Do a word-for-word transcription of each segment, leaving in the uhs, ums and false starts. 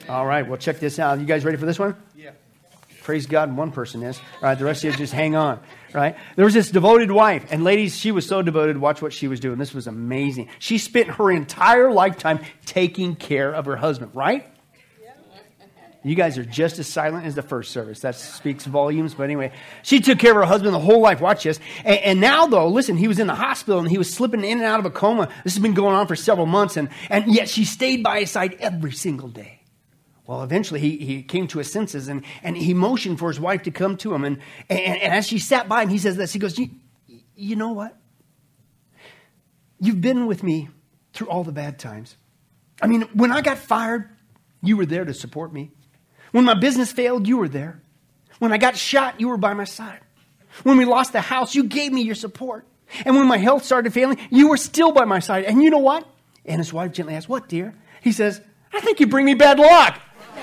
All right, well, check this out. You guys ready for this one? Yeah. Praise God, one person is. All right, the rest of you just hang on, right? There was this devoted wife, and ladies, she was so devoted. Watch what she was doing. This was amazing. She spent her entire lifetime taking care of her husband, right? You guys are just as silent as the first service. That speaks volumes. But anyway, she took care of her husband the whole life. Watch this. And, and now, though, listen, he was in the hospital and he was slipping in and out of a coma. This has been going on for several months. And, and yet she stayed by his side every single day. Well, eventually he, he came to his senses and, and he motioned for his wife to come to him. And, and, and as she sat by him, he says this. He goes, you, you know what? You've been with me through all the bad times. I mean, when I got fired, you were there to support me. When my business failed, you were there. When I got shot, you were by my side. When we lost the house, you gave me your support. And when my health started failing, you were still by my side. And you know what? And his wife gently asked, what, dear? He says, I think you bring me bad luck.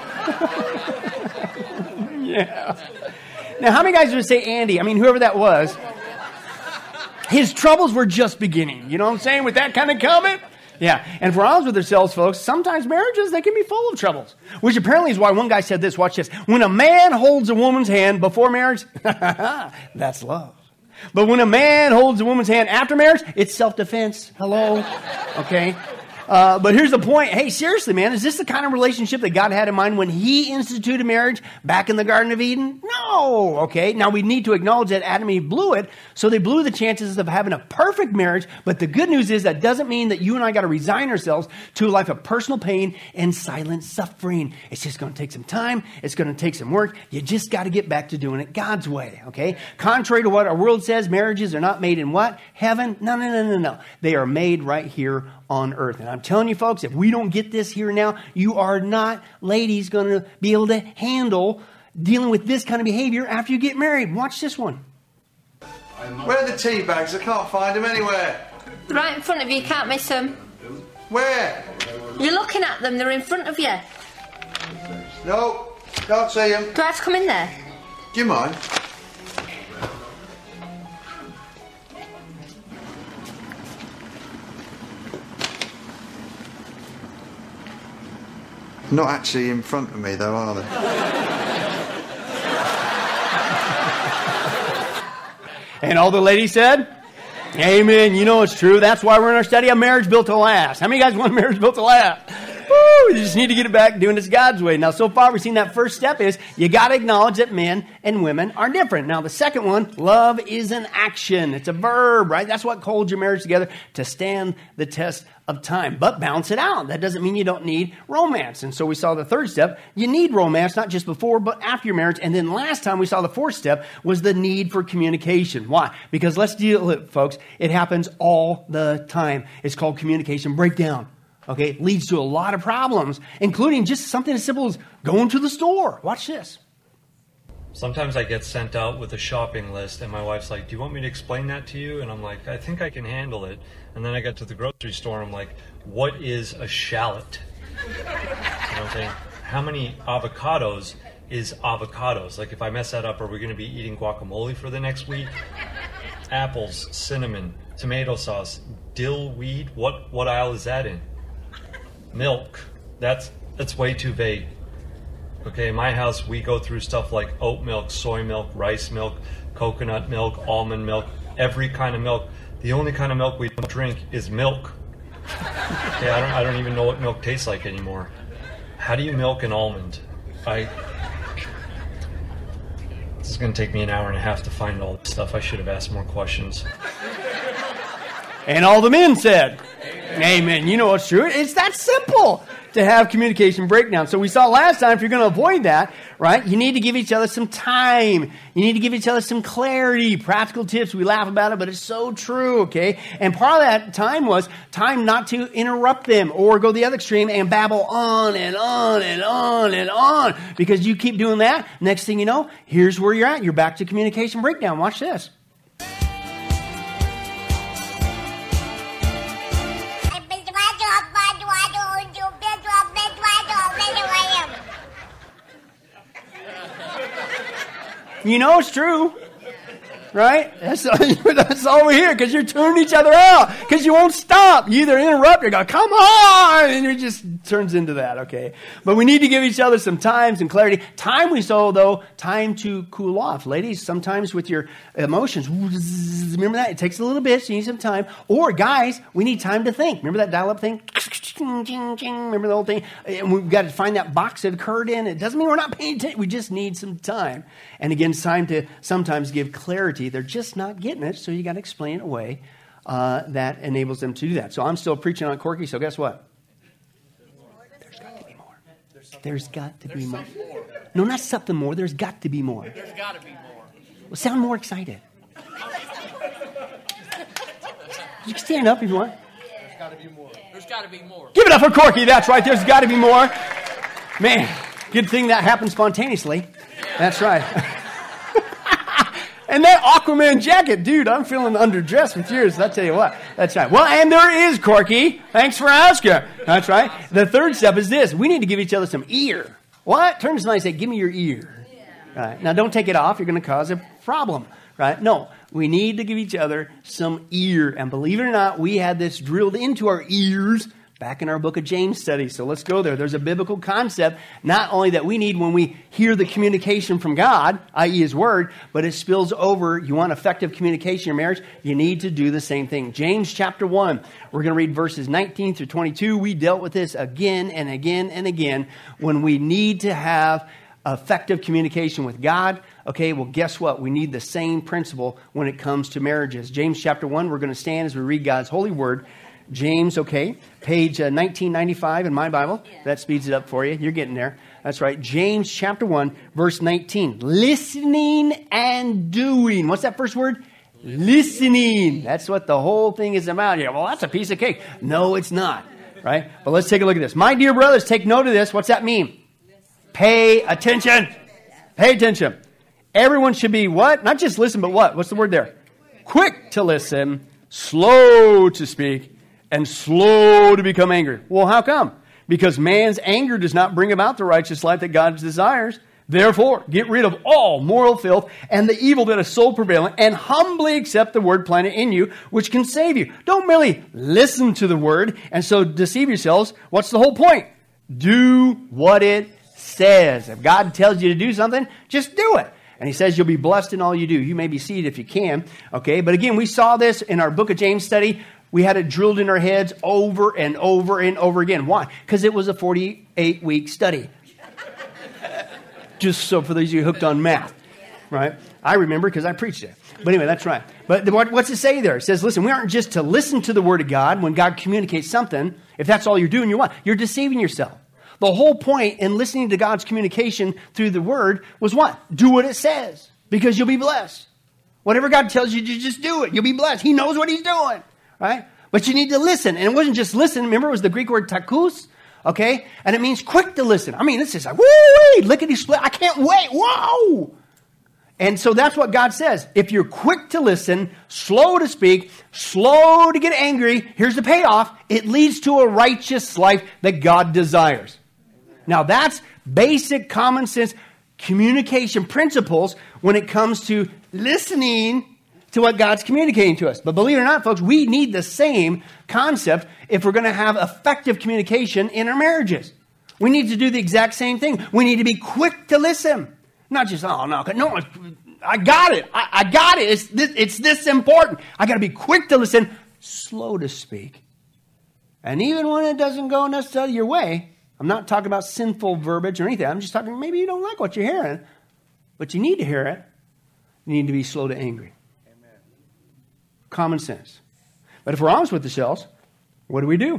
Yeah. Now, how many guys would say Andy? I mean, whoever that was. His troubles were just beginning. You know what I'm saying? With that kind of comment? Yeah, and if we're honest with ourselves, folks, sometimes marriages, they can be full of troubles. Which apparently is why one guy said this, watch this. When a man holds a woman's hand before marriage, that's love. But when a man holds a woman's hand after marriage, it's self-defense. Hello? Okay? Uh, but here's the point. Hey, seriously, man, is this the kind of relationship that God had in mind when he instituted marriage back in the Garden of Eden? No. Okay. Now we need to acknowledge that Adam and Eve blew it. So they blew the chances of having a perfect marriage. But the good news is that doesn't mean that you and I got to resign ourselves to a life of personal pain and silent suffering. It's just going to take some time. It's going to take some work. You just got to get back to doing it God's way. Okay. Contrary to what our world says, marriages are not made in what? Heaven? No, no, no, no, no. They are made right here on earth. And I'm telling you, folks, if we don't get this here now, you are not, ladies, going to be able to handle dealing with this kind of behavior after you get married. Watch this one. Where are the tea bags? I can't find them anywhere. Right in front of you, you can't miss them. Where? You're looking at them, they're in front of you. No, can't see them. Do I have to come in there? Do you mind? Not actually in front of me, though, are they? And all the ladies said, amen. You know it's true. That's why we're in our study on marriage built to last. How many guys want marriage built to last? Woo, you just need to get it back doing this God's way. Now, so far we've seen that first step is you got to acknowledge that men and women are different. Now, the second one, love is an action. It's a verb, right? That's what holds your marriage together, to stand the test of time. But balance it out. That doesn't mean you don't need romance. And so we saw the third step. You need romance, not just before, but after your marriage. And then last time we saw the fourth step was the need for communication. Why? Because let's deal with it, folks. It happens all the time. It's called communication breakdown. Okay, it leads to a lot of problems, including just something as simple as going to the store. Watch this. Sometimes I get sent out with a shopping list, and my wife's like, do you want me to explain that to you? And I'm like, I think I can handle it. And then I get to the grocery store, and I'm like, what is a shallot? You know what I'm saying? How many avocados is avocados? Like, if I mess that up, are we going to be eating guacamole for the next week? Apples, cinnamon, tomato sauce, dill weed, what, what aisle is that in? Milk, that's that's way too vague. Okay, in my house, we go through stuff like oat milk, soy milk, rice milk, coconut milk, almond milk, every kind of milk. The only kind of milk we don't drink is milk. Okay, I don't, I don't even know what milk tastes like anymore. How do you milk an almond? I... This is going to take me an hour and a half to find all this stuff. I should have asked more questions. And all the men said, amen. Amen. You know it's true. It's that simple to have communication breakdown. So we saw last time, if you're going to avoid that, right, you need to give each other some time. You need to give each other some clarity, practical tips. We laugh about it, but it's so true, okay? And part of that time was time not to interrupt them or go the other extreme and babble on and on and on and on. Because you keep doing that, next thing you know, here's where you're at. You're back to communication breakdown. Watch this. You know it's true, right? That's, that's all we hear, because you're tuning each other out, because you won't stop. You either interrupt or go, come on, and you're just turns into that, okay? But we need to give each other some time, some clarity. Time we saw, though, time to cool off. Ladies, sometimes with your emotions, remember that? It takes a little bit, so you need some time. Or, guys, we need time to think. Remember that dial-up thing? Remember the whole thing? And we've got to find that box it occurred in. It doesn't mean we're not paying attention. We just need some time. And again, it's time to sometimes give clarity. They're just not getting it, so you got to explain it away. Uh, that enables them to do that. So I'm still preaching on Corky, so guess what? There's got to be more. There's got to be more. No, not something more. There's got to be more. There's got to be more. Well, sound more excited. You can stand up if you want. There's got to be more. There's got to be more. Give it up for Corky. That's right. There's got to be more. Man, good thing that happened spontaneously. That's right. And that Aquaman jacket, dude, I'm feeling underdressed with yours. I'll tell you what. That's right. Well, and there is, Corky. Thanks for asking. That's right. The third step is this. We need to give each other some ear. What? Turn to somebody and say, give me your ear. Yeah. Right. Now, don't take it off. You're going to cause a problem. Right? No. We need to give each other some ear. And believe it or not, we had this drilled into our ears back in our book of James study. So let's go there. There's a biblical concept, not only that we need when we hear the communication from God, that is His Word, but it spills over. You want effective communication in your marriage, you need to do the same thing. James chapter one, we're going to read verses nineteen through twenty-two. We dealt with this again and again and again. When we need to have effective communication with God, okay, well, guess what? We need the same principle when it comes to marriages. James chapter one, we're going to stand as we read God's holy word. James, okay, page uh, nineteen ninety-five in my Bible. That speeds it up for you. You're getting there. That's right. James chapter one, verse nineteen. Listening and doing. What's that first word? Listening. That's what the whole thing is about here. Well, that's a piece of cake. No, it's not. Right? But let's take a look at this. My dear brothers, take note of this. What's that mean? Pay attention. Pay attention. Everyone should be what? Not just listen, but what? What's the word there? Quick to listen, slow to speak, and slow to become angry. Well, how come? Because man's anger does not bring about the righteous life that God desires. Therefore, get rid of all moral filth and the evil that is so prevalent, and humbly accept the word planted in you, which can save you. Don't merely listen to the word and so deceive yourselves. What's the whole point? Do what it says. If God tells you to do something, just do it. And he says you'll be blessed in all you do. You may be seated if you can. Okay, but again, we saw this in our book of James study. We had it drilled in our heads over and over and over again. Why? Because it was a forty-eight week study. Just so for those of you hooked on math, right? I remember because I preached it. But anyway, that's right. But what, what's it say there? It says, listen, we aren't just to listen to the word of God when God communicates something. If that's all you're doing, you're what? You're deceiving yourself. The whole point in listening to God's communication through the word was what? Do what it says, because you'll be blessed. Whatever God tells you to just do it. You'll be blessed. He knows what he's doing, right? But you need to listen. And it wasn't just listen. Remember, it was the Greek word takus, okay? And it means quick to listen. I mean, this is like, woo, lickety split. I can't wait. Whoa. And so that's what God says. If you're quick to listen, slow to speak, slow to get angry, here's the payoff. It leads to a righteous life that God desires. Now, that's basic common sense communication principles when it comes to listening to what God's communicating to us. But believe it or not, folks, we need the same concept if we're going to have effective communication in our marriages. We need to do the exact same thing. We need to be quick to listen. Not just, oh, no, no, I got it. I, I got it. It's this, it's this important. I got to be quick to listen, slow to speak. And even when it doesn't go necessarily your way, I'm not talking about sinful verbiage or anything. I'm just talking, maybe you don't like what you're hearing, but you need to hear it. You need to be slow to angry. Amen. Common sense. But if we're honest with ourselves, what do we do?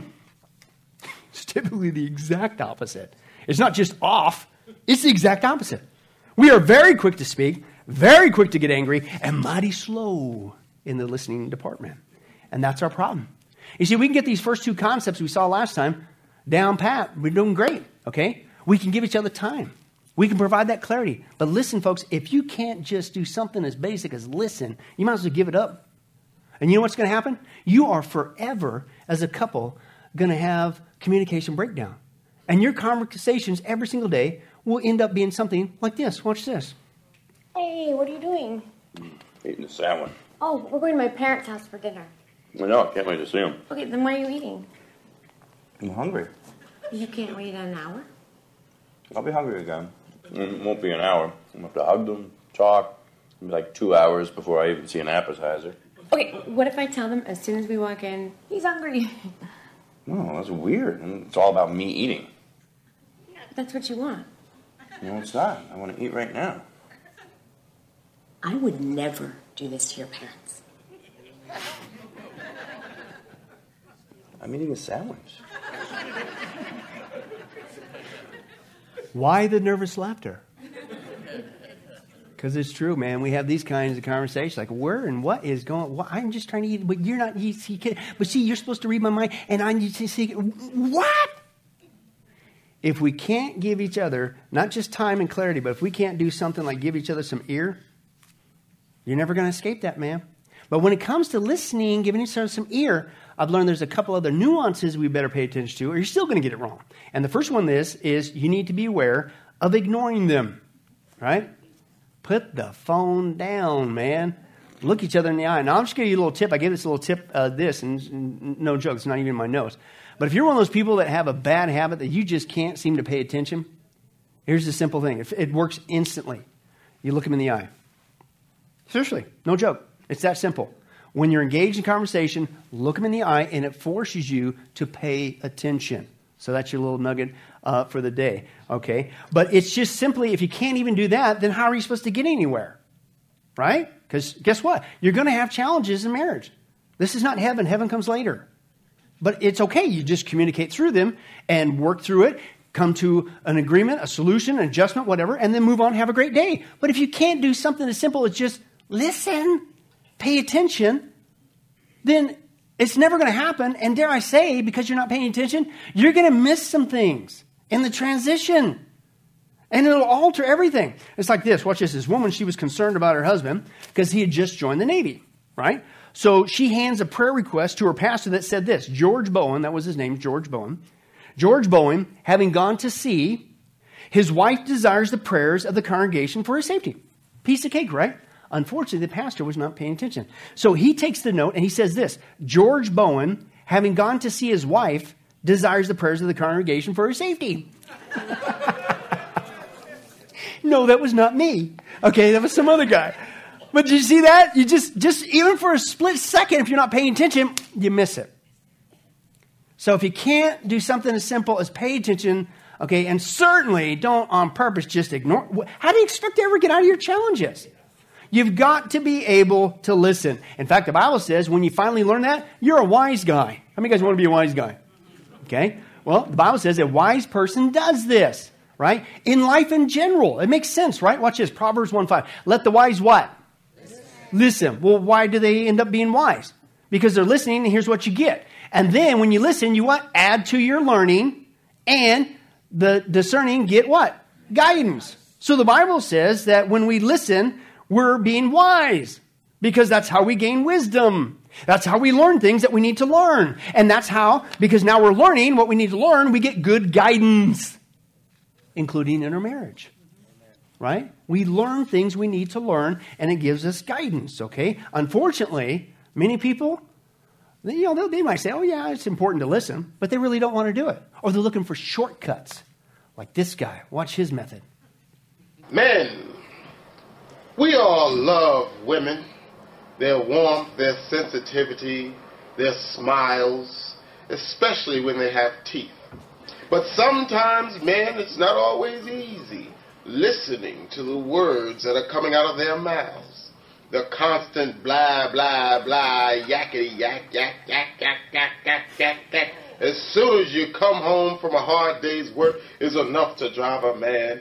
It's typically the exact opposite. It's not just off. It's the exact opposite. We are very quick to speak, very quick to get angry, and mighty slow in the listening department. And that's our problem. You see, we can get these first two concepts we saw last time down pat. We're doing great, okay? We can give each other time. We can provide that clarity. But listen, folks, if you can't just do something as basic as listen, you might as well give it up. And you know what's going to happen? You are forever, as a couple, going to have communication breakdown. And your conversations every single day will end up being something like this. Watch this. Hey, what are you doing? Eating a sandwich. Oh, we're going to my parents' house for dinner. I know, I can't wait to see them. Okay, then why are you eating? I'm hungry. You can't wait an hour? I'll be hungry again. It won't be an hour. I'm going to have to hug them, talk. It'll be like two hours before I even see an appetizer. Okay, what if I tell them as soon as we walk in, he's hungry? No, that's weird. It's all about me eating. That's what you want. No, it's not. I want to eat right now. I would never do this to your parents. I'm eating a sandwich. Why the nervous laughter? Because it's true, man. We have these kinds of conversations, like where and what is going. What, I'm just trying to eat, but you're not. You see, but see, you're supposed to read my mind, and I need to see what. If we can't give each other not just time and clarity, but if we can't do something like give each other some ear, you're never going to escape that, man. But when it comes to listening, giving each other some ear, I've learned there's a couple other nuances we better pay attention to, or you're still going to get it wrong. And the first one is, is you need to be aware of ignoring them, right? Put the phone down, man. Look each other in the eye. Now, I'm just going to give you a little tip. I gave this a little tip, uh, this, and, and no joke, it's not even in my notes. But if you're one of those people that have a bad habit that you just can't seem to pay attention, here's the simple thing. It, it works instantly. You look them in the eye. Seriously, no joke. It's that simple. When you're engaged in conversation, look them in the eye, and it forces you to pay attention. So that's your little nugget uh, for the day, okay? But it's just simply, if you can't even do that, then how are you supposed to get anywhere, right? Because guess what? You're going to have challenges in marriage. This is not heaven. Heaven comes later. But it's okay. You just communicate through them and work through it, come to an agreement, a solution, an adjustment, whatever, and then move on and have a great day. But if you can't do something as simple as just listen, pay attention, then it's never going to happen. And dare I say, because you're not paying attention, you're going to miss some things in the transition. And it'll alter everything. It's like this. Watch this. This woman, she was concerned about her husband because he had just joined the Navy, right? So she hands a prayer request to her pastor that said this. George Bowen, that was his name, George Bowen. George Bowen, having gone to sea, his wife desires the prayers of the congregation for his safety. Piece of cake, right? Unfortunately, the pastor was not paying attention. So he takes the note and he says this. George Bowen, having gone to see his wife, desires the prayers of the congregation for her safety. No, that was not me. Okay, that was some other guy. But did you see that? You just, just even for a split second, if you're not paying attention, you miss it. So if you can't do something as simple as pay attention, okay, and certainly don't on purpose just ignore. How do you expect to ever get out of your challenges? You've got to be able to listen. In fact, the Bible says when you finally learn that, you're a wise guy. How many of you guys want to be a wise guy? Okay. Well, the Bible says a wise person does this, right? In life in general. It makes sense, right? Watch this. Proverbs one five. Let the wise what? Listen. Listen. Well, why do they end up being wise? Because they're listening, and here's what you get. And then when you listen, you what? Add to your learning, and the discerning get what? Guidance. So the Bible says that when we listen, we're being wise because that's how we gain wisdom. That's how we learn things that we need to learn. And that's how, because now we're learning what we need to learn, we get good guidance, including in our marriage. Right? We learn things we need to learn, and it gives us guidance, okay? Unfortunately, many people, you know, they might say, oh yeah, it's important to listen, but they really don't want to do it. Or they're looking for shortcuts, like this guy. Watch his method. Men, we all love women, their warmth, their sensitivity, their smiles, especially when they have teeth. But sometimes, men, it's not always easy listening to the words that are coming out of their mouths. The constant blah, blah, blah, yakety, yak, yak, yak, yak, yak, yak, yak, yak. As soon as you come home from a hard day's work is enough to drive a man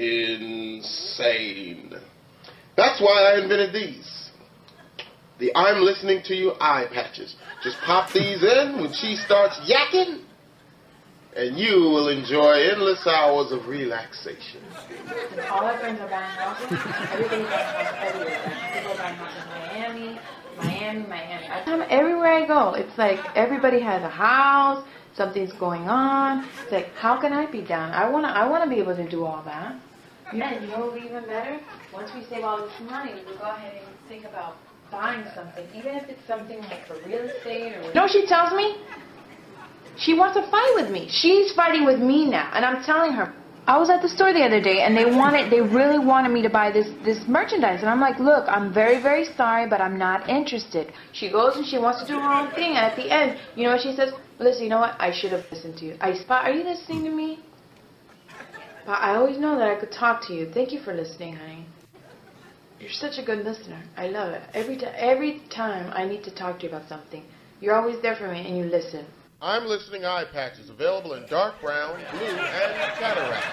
insane. That's why I invented these. The I'm listening to you eye patches. Just pop these in when she starts yakking, and you will enjoy endless hours of relaxation. All our friends are buying houses. Everybody's buying houses everywhere. People are buying houses in Miami, Miami, Miami. I, everywhere I go, it's like everybody has a house. Something's going on. It's like, how can I be down? I wanna, I wanna be able to do all that. And you know, even better. Once we save all this money, we'll go ahead and think about buying something, even if it's something like for real estate or. You know what she tells me? She wants to fight with me. She's fighting with me now. And I'm telling her, I was at the store the other day and they wanted, they really wanted me to buy this, this merchandise. And I'm like, look, I'm very, very sorry, but I'm not interested. She goes and she wants to do her own thing. And at the end, you know what she says? Listen, you know what? I should have listened to you. I Spot, are you listening to me? But I always know that I could talk to you. Thank you for listening, honey. You're such a good listener. I love it. Every, t- every time I need to talk to you about something, you're always there for me and you listen. I'm Listening Eye Patches, available in dark brown, blue, and cataract.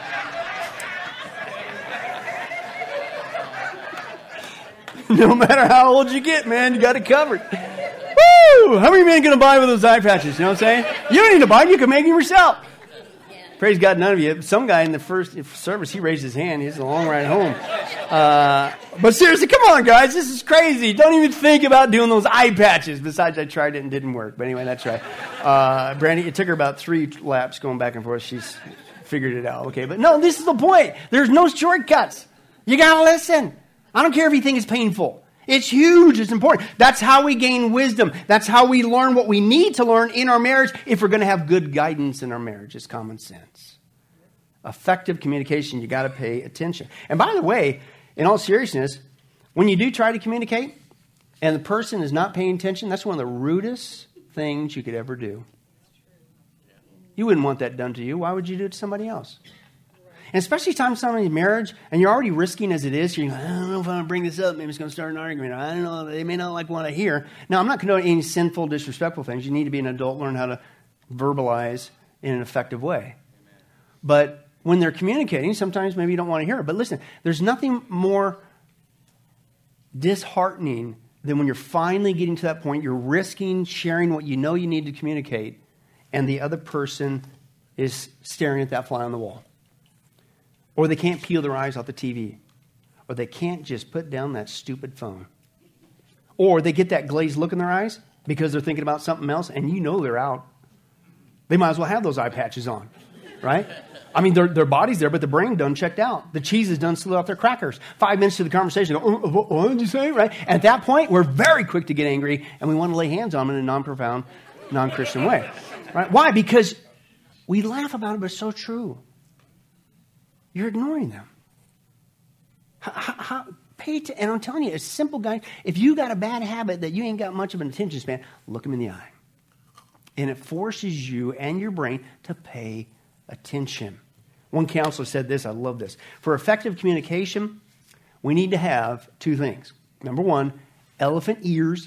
No matter how old you get, man, you got it covered. Woo! How many men going to buy with those eye patches? You know what I'm saying? You don't need to buy it. You can make them yourself. Praise God, none of you. Some guy in the first service, he raised his hand. He has a long ride home. Uh, but seriously, come on, guys. This is crazy. Don't even think about doing those eye patches. Besides, I tried it and it didn't work. But anyway, that's right. Uh, Brandy, it took her about three laps going back and forth. She's figured it out. Okay, but no, this is the point. There's no shortcuts. You got to listen. I don't care if you think it's painful. It's huge. It's important. That's how we gain wisdom. That's how we learn what we need to learn in our marriage if we're going to have good guidance in our marriage. It's common sense. Effective communication, you got to pay attention. And by the way, in all seriousness, when you do try to communicate and the person is not paying attention, that's one of the rudest things you could ever do. You wouldn't want that done to you. Why would you do it to somebody else? And especially time somebody's marriage, and you're already risking as it is, you're like, I don't know if I want to bring this up. Maybe it's going to start an argument. I don't know. They may not like what I hear. Now, I'm not condoning any sinful, disrespectful things. You need to be an adult, learn how to verbalize in an effective way. But when they're communicating, sometimes maybe you don't want to hear it. But listen, there's nothing more disheartening than when you're finally getting to that point, you're risking sharing what you know you need to communicate, and the other person is staring at that fly on the wall. Or they can't peel their eyes off the T V. Or they can't just put down that stupid phone. Or they get that glazed look in their eyes because they're thinking about something else and you know they're out. They might as well have those eye patches on, right? I mean, their, their body's there, but the brain done checked out. The cheese is done slid off their crackers. Five minutes to the conversation, go, oh, what, what did you say, right? And at that point, we're very quick to get angry and we want to lay hands on them in a non-profound, non-Christian way. Right? Why? Because we laugh about it, but it's so true. You're ignoring them. How, how, pay to, and I'm telling you, a simple guy, if you got a bad habit that you ain't got much of an attention span, look them in the eye. And it forces you and your brain to pay attention. One counselor said this, I love this. For effective communication, we need to have two things. Number one, elephant ears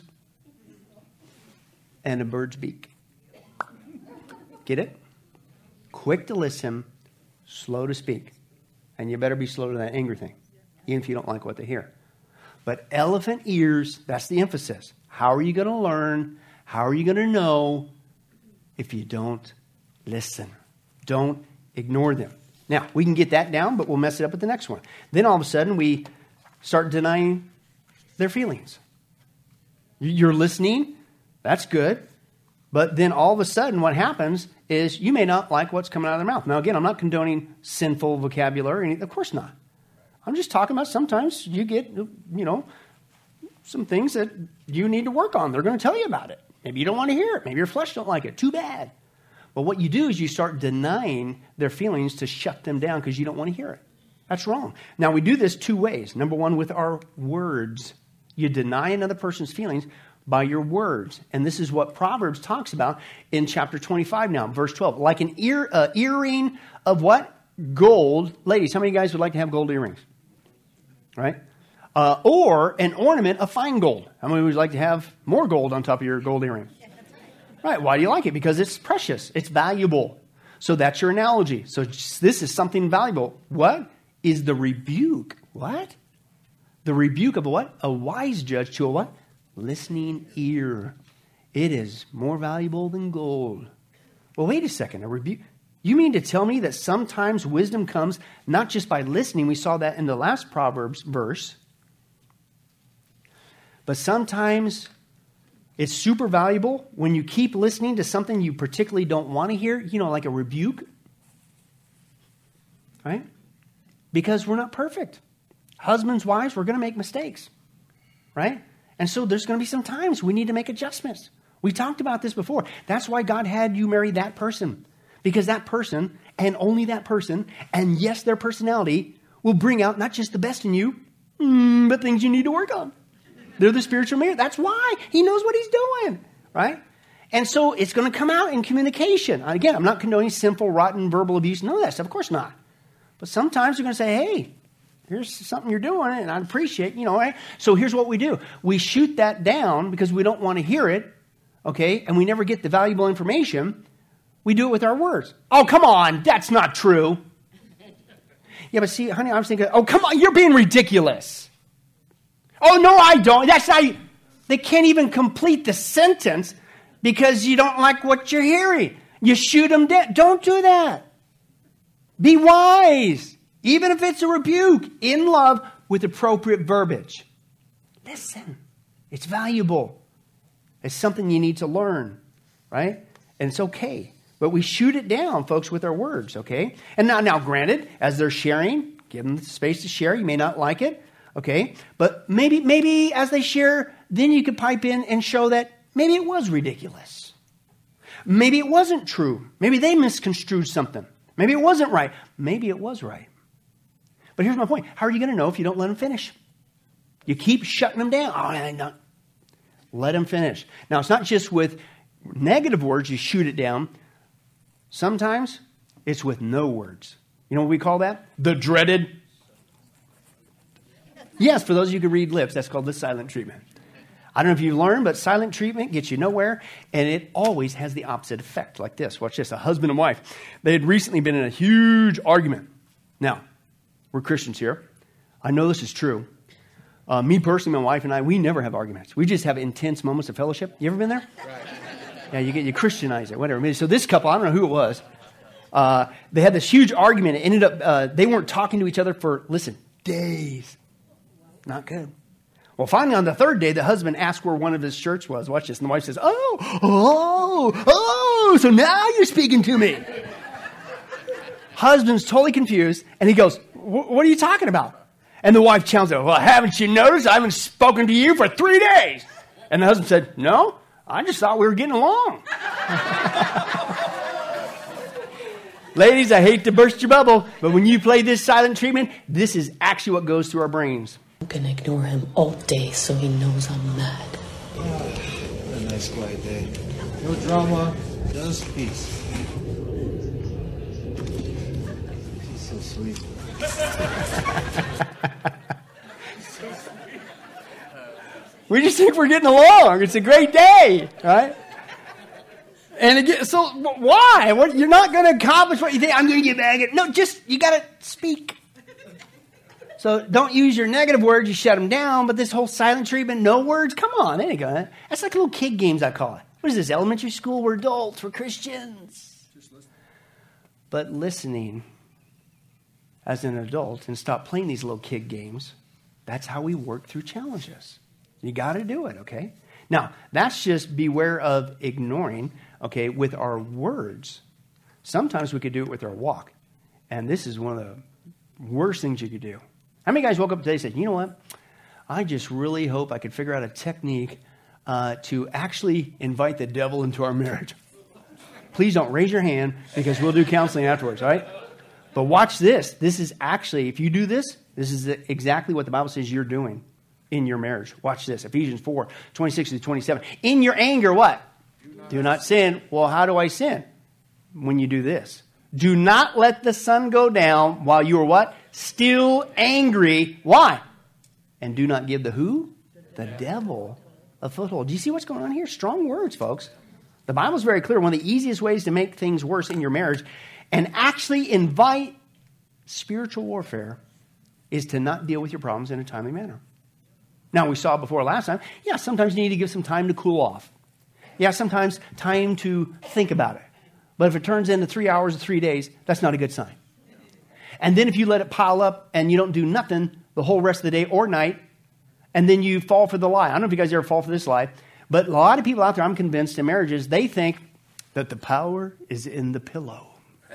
and a bird's beak. Get it? Quick to listen, slow to speak. And you better be slow to that angry thing, even if you don't like what they hear. But elephant ears, that's the emphasis. How are you going to learn? How are you going to know if you don't listen? Don't ignore them. Now, we can get that down, but we'll mess it up with the next one. Then all of a sudden, we start denying their feelings. You're listening. That's good. But then all of a sudden, what happens is you may not like what's coming out of their mouth. Now, again, I'm not condoning sinful vocabulary. Of course not. I'm just talking about sometimes you get, you know, some things that you need to work on. They're going to tell you about it. Maybe you don't want to hear it. Maybe your flesh don't like it. Too bad. But what you do is you start denying their feelings to shut them down because you don't want to hear it. That's wrong. Now, we do this two ways. Number one, with our words. You deny another person's feelings by your words. And this is what Proverbs talks about in chapter twenty-five now, verse twelve. Like an ear, uh, earring of what? Gold. Ladies, how many guys would like to have gold earrings? Right? Uh, or an ornament of fine gold. How many would like to have more gold on top of your gold earring? Right. Why do you like it? Because it's precious. It's valuable. So that's your analogy. So this is something valuable. What is the rebuke? What? The rebuke of a what? A wise judge to a what? Listening ear. It is more valuable than gold. Well, wait a second. A rebuke. You mean to tell me that sometimes wisdom comes not just by listening? We saw that in the last Proverbs verse. But sometimes it's super valuable when you keep listening to something you particularly don't want to hear, you know, like a rebuke. Right? Because we're not perfect. Husbands, wives, we're going to make mistakes. Right? And so there's going to be some times we need to make adjustments. We talked about this before. That's why God had you marry that person. Because that person, and only that person, and yes, their personality, will bring out not just the best in you, but things you need to work on. They're the spiritual mirror. That's why. He knows what he's doing, right? And so it's going to come out in communication. Again, I'm not condoning sinful, rotten, verbal abuse. None of that stuff. Of course not. But sometimes you're going to say, hey, here's something you're doing, and I appreciate, you know, right? So here's what we do. We shoot that down because we don't want to hear it, okay? And we never get the valuable information. We do it with our words. Oh, come on. That's not true. Yeah, but see, honey, I was thinking, oh, come on. You're being ridiculous. Oh, no, I don't. That's not. They can't even complete the sentence because you don't like what you're hearing. You shoot them dead. Don't do that. Be wise. Even if it's a rebuke, in love with appropriate verbiage. Listen. It's valuable. It's something you need to learn, right? And it's okay. But we shoot it down, folks, with our words, okay? And now, now, granted, as they're sharing, give them the space to share. You may not like it, okay? But maybe, maybe as they share, then you could pipe in and show that maybe it was ridiculous. Maybe it wasn't true. Maybe they misconstrued something. Maybe it wasn't right. Maybe it was right. But here's my point. How are you going to know if you don't let them finish? You keep shutting them down. Oh, no. Let them finish. Now, it's not just with negative words you shoot it down. Sometimes it's with no words. You know what we call that? The dreaded. Yes, for those of you who can read lips, that's called the silent treatment. I don't know if you learned, but silent treatment gets you nowhere, and it always has the opposite effect, like this. Watch this. A husband and wife. They had recently been in a huge argument. Now, we're Christians here. I know this is true. Uh, me personally, my wife and I, we never have arguments. We just have intense moments of fellowship. You ever been there? Right. Yeah, you get you Christianize it, whatever. So this couple, I don't know who it was. Uh, they had this huge argument. It ended up, uh, they weren't talking to each other for, listen, days. Not good. Well, finally, on the third day, the husband asked where one of his shirts was. Watch this. And the wife says, oh, oh, oh, so now you're speaking to me. Husband's totally confused, and he goes, what are you talking about? And the wife challenges him, well, haven't you noticed? I haven't spoken to you for three days. And the husband said, no, I just thought we were getting along. Ladies, I hate to burst your bubble, but when you play this silent treatment, this is actually what goes through our brains. I'm going to ignore him all day so he knows I'm mad. Oh, what a nice quiet day. No drama, just peace. He's so sweet. We just think we're getting along. It's a great day, right? And again, so why? What, you're not going to accomplish what you think. I'm going to get back at. No, just, you got to speak. So don't use your negative words. You shut them down. But this whole silent treatment, no words, come on. There you go. That's like little kid games, I call it. What is this, elementary school? We're adults. We're Christians. Just listen. But listening as an adult and stop playing these little kid games, that's how we work through challenges. You got to do it, okay? Now, that's just beware of ignoring, okay, with our words. Sometimes we could do it with our walk. And this is one of the worst things you could do. How many guys woke up today and said, you know what? I just really hope I could figure out a technique uh, to actually invite the devil into our marriage. Please don't raise your hand because we'll do counseling afterwards, all right? But watch this. This is actually, if you do this, this is exactly what the Bible says you're doing in your marriage. Watch this. Ephesians four, twenty-six to twenty-seven. In your anger, what? Do not, do not sin. Well, how do I sin? When you do this. Do not let the sun go down while you are what? Still angry. Why? And do not give the who? The devil a foothold. Do you see what's going on here? Strong words, folks. The Bible's very clear. One of the easiest ways to make things worse in your marriage and actually invite spiritual warfare is to not deal with your problems in a timely manner. Now, we saw before last time, yeah, sometimes you need to give some time to cool off. Yeah, sometimes time to think about it. But if it turns into three hours or three days, that's not a good sign. And then if you let it pile up and you don't do nothing the whole rest of the day or night, and then you fall for the lie. I don't know if you guys ever fall for this lie, but a lot of people out there, I'm convinced, in marriages, they think that the power is in the pillow.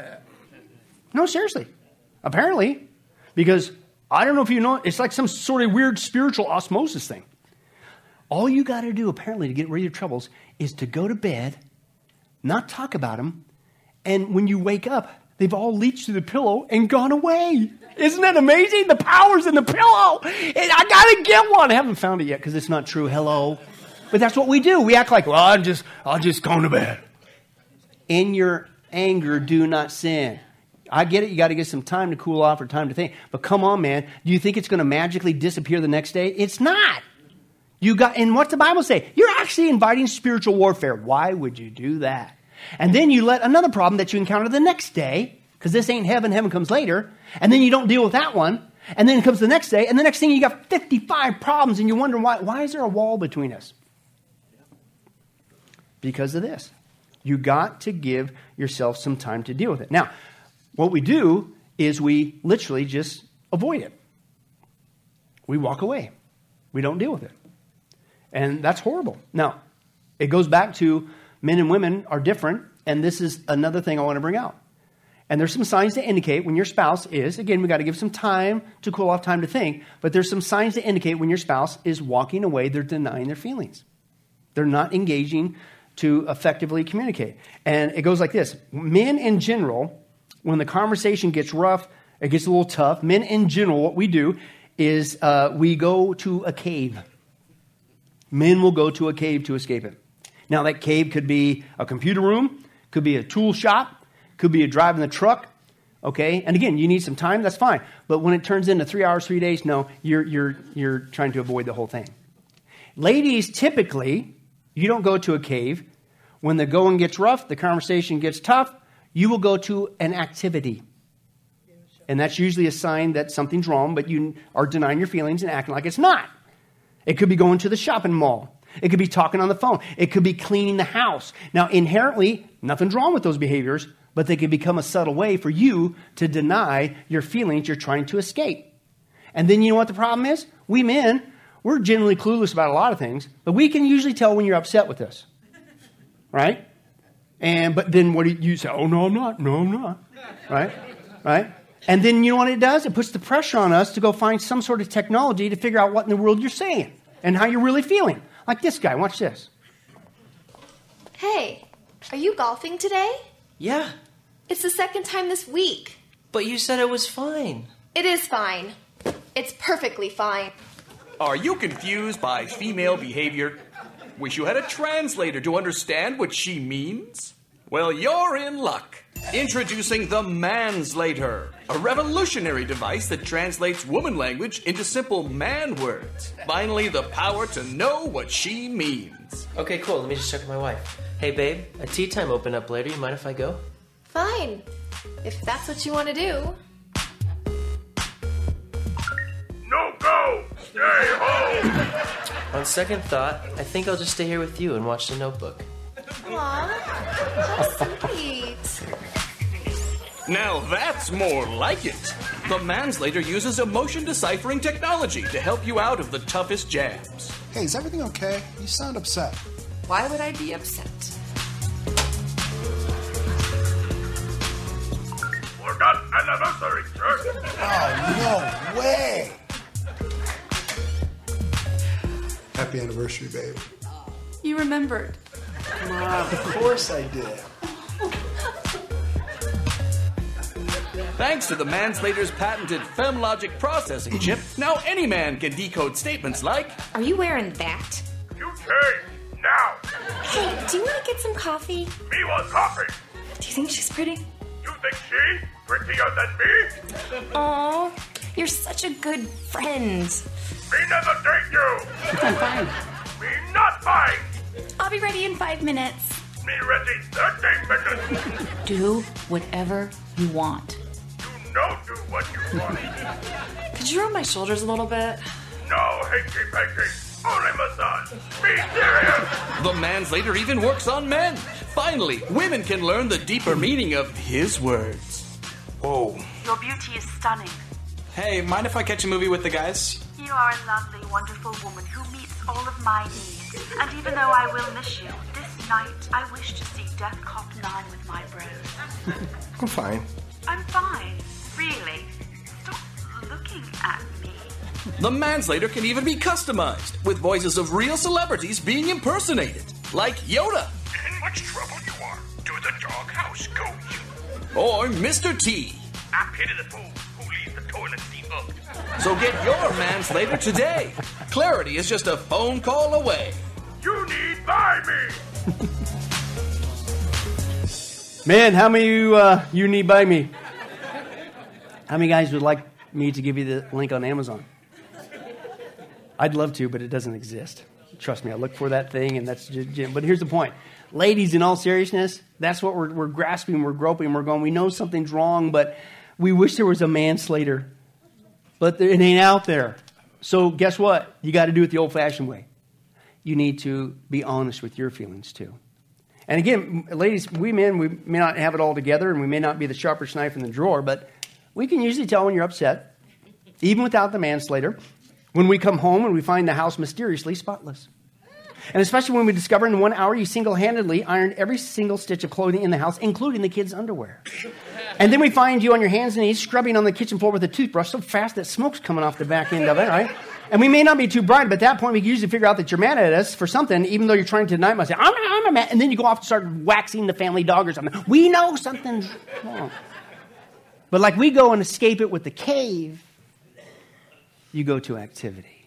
No, seriously. Apparently. Because I don't know if you know, it's like some sort of weird spiritual osmosis thing. All you got to do, apparently, to get rid of your troubles is to go to bed, not talk about them, and when you wake up, they've all leached through the pillow and gone away. Isn't that amazing? The power's in the pillow. And I got to get one. I haven't found it yet because it's not true. Hello. But that's what we do. We act like, well, I'll just, I'll just go to bed. In your anger, do not sin. I get it. You got to get some time to cool off or time to think. But come on, man. Do you think it's going to magically disappear the next day? It's not. You got, and what's the Bible say? You're actually inviting spiritual warfare. Why would you do that? And then you let another problem that you encounter the next day, because this ain't heaven, heaven comes later, and then you don't deal with that one, and then it comes the next day, and the next thing you got fifty-five problems, and you wonder why, why is there a wall between us? Because of this. You got to give yourself some time to deal with it. Now, what we do is we literally just avoid it. We walk away. We don't deal with it. And that's horrible. Now, it goes back to men and women are different, and this is another thing I want to bring out. And there's some signs to indicate when your spouse is, again, we got to give some time to cool off, time to think, but there's some signs to indicate when your spouse is walking away, they're denying their feelings. They're not engaging to effectively communicate. And it goes like this. Men in general, when the conversation gets rough, it gets a little tough, men in general, what we do is uh, we go to a cave. Men will go to a cave to escape it. Now, that cave could be a computer room, could be a tool shop, could be a driving the truck, okay? And again, you need some time, that's fine. But when it turns into three hours, three days, no, you're you're you're trying to avoid the whole thing. Ladies, typically, you don't go to a cave. When the going gets rough, the conversation gets tough, you will go to an activity. And that's usually a sign that something's wrong, but you are denying your feelings and acting like it's not. It could be going to the shopping mall. It could be talking on the phone. It could be cleaning the house. Now, inherently, nothing's wrong with those behaviors, but they can become a subtle way for you to deny your feelings you're trying to escape. And then you know what the problem is? We men, we're generally clueless about a lot of things, but we can usually tell when you're upset with us. Right? And but then what do you say? Oh, no, I'm not. No, I'm not. Right? Right? And then you know what it does? It puts the pressure on us to go find some sort of technology to figure out what in the world you're saying and how you're really feeling. Like this guy. Watch this. Hey, are you golfing today? Yeah. It's the second time this week. But you said it was fine. It is fine. It's perfectly fine. Are you confused by female behavior? Wish you had a translator to understand what she means? Well, you're in luck. Introducing the Manslater, a revolutionary device that translates woman language into simple man words. Finally, the power to know what she means. Okay, cool. Let me just check with my wife. Hey, babe, a tea time open up later. You mind if I go? Fine. If that's what you want to do. No go! Stay home! On second thought, I think I'll just stay here with you and watch The Notebook. Aw, how sweet. Now that's more like it. The Manslater uses emotion deciphering technology to help you out of the toughest jams. Hey, is everything okay? You sound upset. Why would I be upset? Forgot anniversary, sir. Oh, no way. Happy anniversary, babe. You remembered. Come on, of course I did. Thanks to the Manslater's patented FemLogic processing chip, now any man can decode statements like, Are you wearing that? You change now. Hey, do you want to get some coffee? Me want coffee. Do you think she's pretty? You think she prettier than me? Aw, you're such a good friend. Me never date you. I'm fine. Me not fine. I'll be ready in five minutes. Me ready thirty minutes. Do whatever you want. You no do what you want. Could you rub my shoulders a little bit? No, hanky panky. Only massage. Be serious. The Manslater even works on men. Finally, women can learn the deeper meaning of his words. Whoa. Your beauty is stunning. Hey, mind if I catch a movie with the guys? You are a lovely, wonderful woman who meets all of my needs. And even though I will miss you, this night I wish to see Death Cop nine with my bros. I'm fine. I'm fine. Really. Stop looking at me. The Manslater can even be customized, with voices of real celebrities being impersonated, like Yoda. In much trouble you are. To the doghouse go you. Or Mister T. I pity the fool who leaves the toilet seat up. So get your Manslater today. Clarity is just a phone call away. You need buy me. Man, how many of you, uh, you need buy me? How many guys would like me to give you the link on Amazon? I'd love to, but it doesn't exist. Trust me, I look for that thing, and that's just, but here's the point. Ladies, in all seriousness, that's what we're, we're grasping, we're groping, we're going, we know something's wrong, but we wish there was a Manslater. But it ain't out there. So guess what? You got to do it the old-fashioned way. You need to be honest with your feelings, too. And again, ladies, we men, we may not have it all together, and we may not be the sharpest knife in the drawer, but we can usually tell when you're upset, even without the Manslater, when we come home and we find the house mysteriously spotless. And especially when we discover in one hour you single-handedly ironed every single stitch of clothing in the house, including the kids' underwear. And then we find you on your hands and knees scrubbing on the kitchen floor with a toothbrush so fast that smoke's coming off the back end of it, right? And we may not be too bright, but at that point we can usually figure out that you're mad at us for something, even though you're trying to deny myself. I'm, I'm a man. And then you go off and start waxing the family dog or something. We know something's wrong. But like we go and escape it with the cave, you go to activity.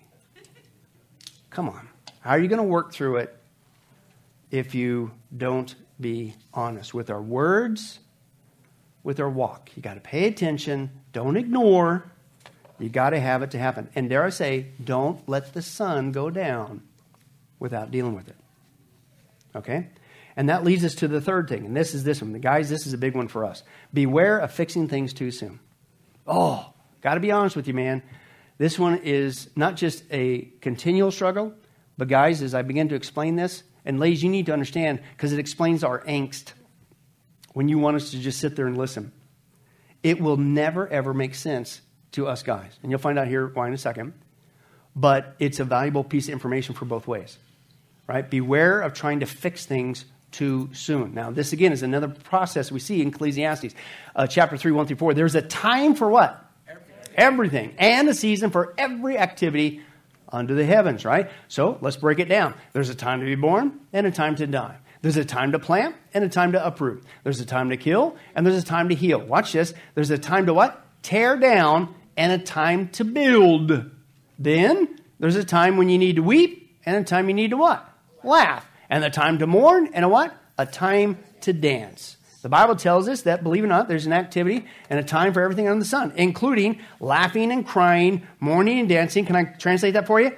Come on. How are you going to work through it if you don't be honest with our words, with our walk? You got to pay attention. Don't ignore. You got to have it to happen. And dare I say, don't let the sun go down without dealing with it. Okay? And that leads us to the third thing. And this is this one. The guys, this is a big one for us. Beware of fixing things too soon. Oh, got to be honest with you, man. This one is not just a continual struggle, but guys, as I begin to explain this, and ladies, you need to understand, because it explains our angst when you want us to just sit there and listen. It will never, ever make sense to us guys. And you'll find out here why in a second. But it's a valuable piece of information for both ways. Right? Beware of trying to fix things too soon. Now, this again is another process we see in Ecclesiastes. Uh, chapter three, one through four. There's a time for what? Everything. Everything. And a season for every activity under the heavens, right? So let's break it down. There's a time to be born and a time to die. There's a time to plant and a time to uproot. There's a time to kill and there's a time to heal. Watch this. There's a time to what? Tear down and a time to build. Then there's a time when you need to weep and a time you need to what? Laugh. And a time to mourn and a what? A time to dance. The Bible tells us that, believe it or not, there's an activity and a time for everything under the sun, including laughing and crying, mourning and dancing. Can I translate that for you?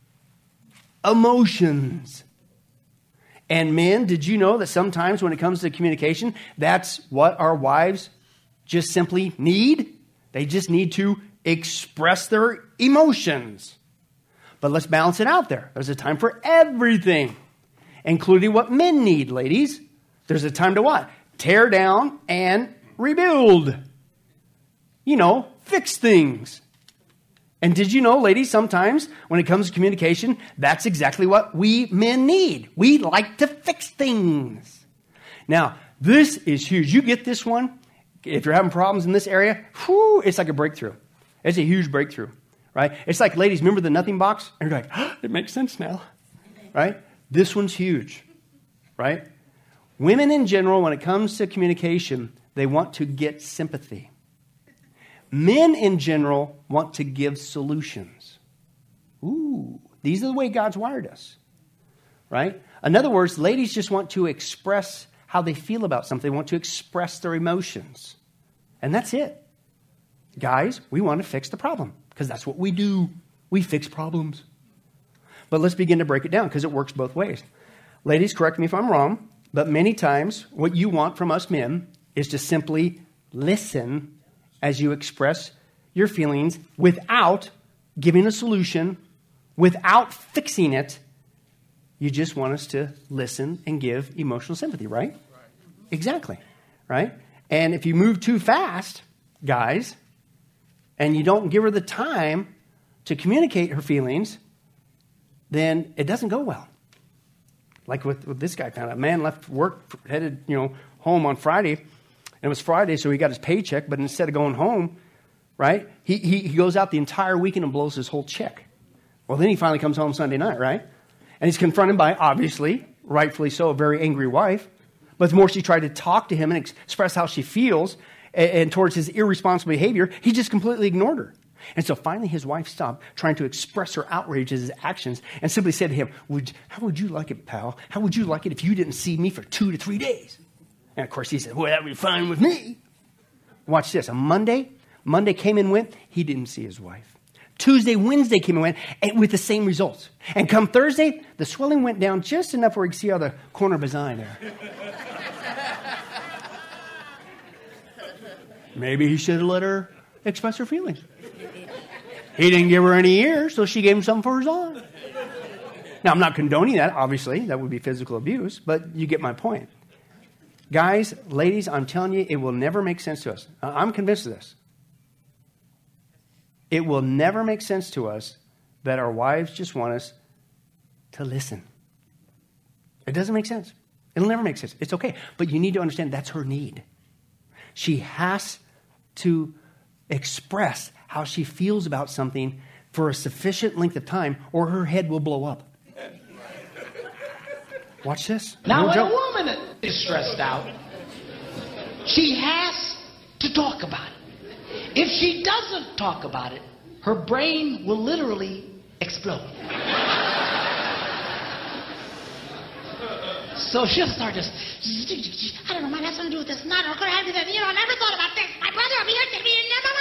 Emotions. And men, did you know that sometimes when it comes to communication, that's what our wives just simply need? They just need to express their emotions. But let's balance it out there. There's a time for everything, including what men need, ladies. There's a time to what? Tear down and rebuild. You know, fix things. And did you know, ladies, sometimes when it comes to communication, that's exactly what we men need. We like to fix things. Now, this is huge. You get this one. If you're having problems in this area, whew, it's like a breakthrough. It's a huge breakthrough, right? It's like, ladies, remember the nothing box? And you're like, oh, it makes sense now, right? This one's huge, right? Women in general, when it comes to communication, they want to get sympathy. Men in general want to give solutions. Ooh, these are the way God's wired us, right? In other words, ladies just want to express how they feel about something. They want to express their emotions. And that's it. Guys, we want to fix the problem because that's what we do. We fix problems. But let's begin to break it down because it works both ways. Ladies, correct me if I'm wrong, but many times what you want from us men is to simply listen as you express your feelings without giving a solution, without fixing it. You just want us to listen and give emotional sympathy, right? Right. Exactly, right? And if you move too fast, guys, and you don't give her the time to communicate her feelings, then it doesn't go well. Like with, with this guy found out. A man left work, headed, you know, home on Friday. And it was Friday, so he got his paycheck. But instead of going home, right? He, he, he goes out the entire weekend and blows his whole check. Well, then he finally comes home Sunday night, right? And he's confronted by, obviously, rightfully so, a very angry wife. But the more she tried to talk to him and express how she feels and, and towards his irresponsible behavior, he just completely ignored her. And so finally his wife stopped trying to express her outrage at his actions and simply said to him, would, how would you like it, pal? How would you like it if you didn't see me for two to three days? And of course he said, well, that would be fine with me. Watch this. On Monday, Monday came and went. He didn't see his wife. Tuesday, Wednesday came and went and with the same results. And come Thursday, the swelling went down just enough where you can see out the corner of his eye there. Maybe he should have let her express her feelings. He didn't give her any ears, so she gave him something for his eye. Now, I'm not condoning that, obviously. That would be physical abuse, but you get my point. Guys, ladies, I'm telling you, it will never make sense to us. I'm convinced of this. It will never make sense to us that our wives just want us to listen. It doesn't make sense. It'll never make sense. It's okay. But you need to understand that's her need. She has to express how she feels about something for a sufficient length of time or her head will blow up. Watch this. Now, No when joke. a woman is stressed out, she has to talk about it. If she doesn't talk about it, her brain will literally explode. So she'll start just, I don't know, might have something to do with this. Not going to have this. You know, I never thought about this. My brother over here did me and never.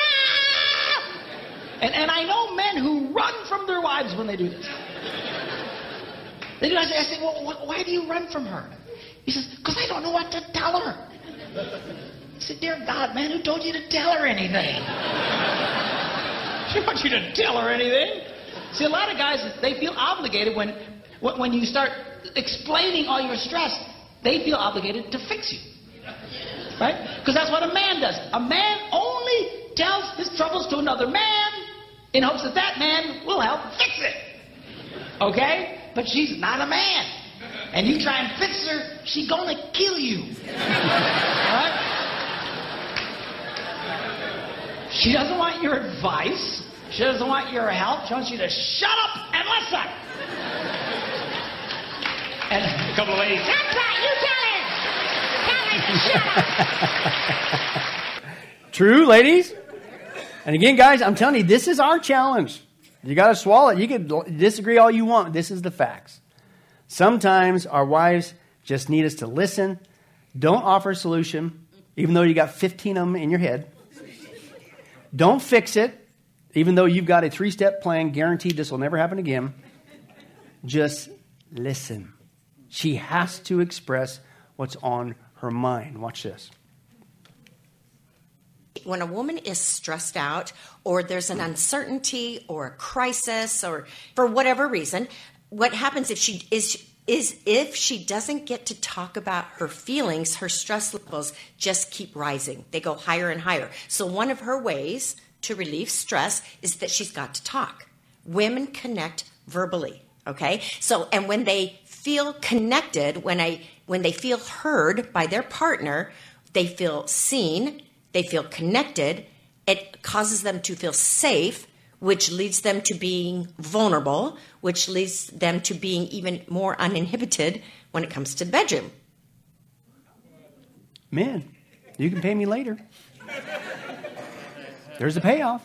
and, and I know men who run from their wives when they do this. They do. I say, I say well, wh- why do you run from her? He says, because I don't know what to tell her. I said, dear God, man, who told you to tell her anything? She wants you to tell her anything. See, a lot of guys, they feel obligated when, when you start explaining all your stress, they feel obligated to fix you. Right? Because that's what a man does. A man only tells his troubles to another man in hopes that that man will help fix it. Okay? But she's not a man. And you try and fix her, she's gonna kill you. Alright? She doesn't want your advice. She doesn't want your help. She wants you to shut up and listen. And a couple of ladies, That's right, you tell her. Tell her to shut up. True, ladies. And again, guys, I'm telling you, this is our challenge. You got to swallow it. You can disagree all you want. This is the facts. Sometimes our wives just need us to listen. Don't offer a solution, even though you got fifteen of them in your head. Don't fix it, even though you've got a three-step plan guaranteed this will never happen again. Just listen. She has to express what's on her mind. Watch this. When a woman is stressed out or there's an uncertainty or a crisis or for whatever reason, what happens if she is is if she doesn't get to talk about her feelings, her stress levels just keep rising. They go higher and higher. So one of her ways to relieve stress is that she's got to talk. Women connect verbally, okay? So and when they feel connected, when I when they feel heard by their partner, they feel seen, they feel connected, it causes them to feel safe, which leads them to being vulnerable, which leads them to being even more uninhibited when it comes to the bedroom. Men, you can pay me later. There's a payoff.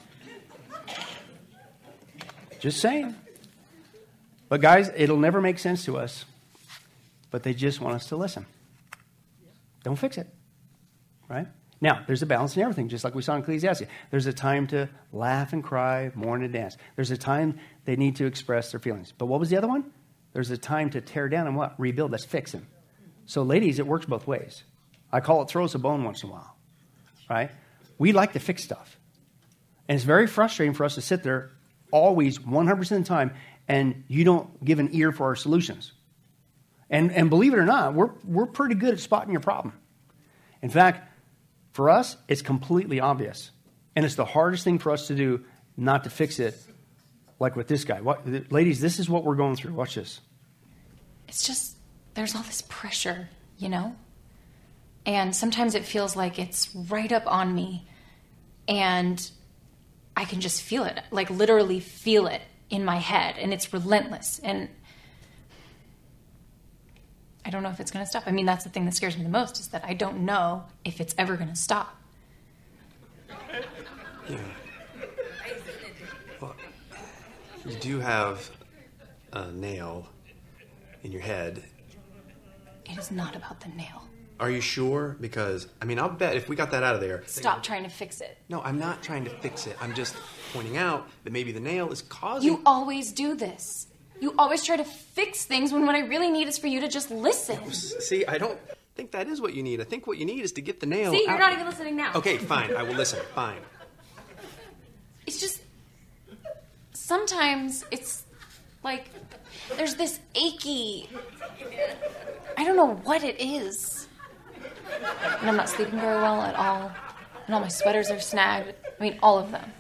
Just saying. But guys, it'll never make sense to us. But they just want us to listen. Don't fix it. Right? Now, there's a balance in everything, just like we saw in Ecclesiastes. There's a time to laugh and cry, mourn and dance. There's a time they need to express their feelings. But what was the other one? There's a time to tear down and what? Rebuild. That's fixing. So ladies, it works both ways. I call it throw us a bone once in a while. Right? We like to fix stuff. And it's very frustrating for us to sit there always one hundred percent of the time and you don't give an ear for our solutions. And and believe it or not, we're we're pretty good at spotting your problem. In fact, for us, it's completely obvious. And it's the hardest thing for us to do not to fix it like with this guy. What, ladies, this is what we're going through. Watch this. It's just, there's all this pressure, you know? And sometimes it feels like it's right up on me. And I can just feel it, like literally feel it in my head, and it's relentless. And I don't know if it's going to stop. I mean, that's the thing that scares me the most, is that I don't know if it's ever going to stop. Yeah. Well, you do have a nail in your head. It is not about the nail. Are you sure? Because, I mean, I'll bet if we got that out of there... Stop trying to fix it. No, I'm not trying to fix it. I'm just pointing out that maybe the nail is causing... You always do this. You always try to fix things when what I really need is for you to just listen. See, I don't think that is what you need. I think what you need is to get the nail See, you're out. not even listening now. Okay, fine. I will listen. Fine. It's just... Sometimes it's like there's this achy... I don't know what it is. And I'm not sleeping very well at all. And all my sweaters are snagged. I mean, all of them.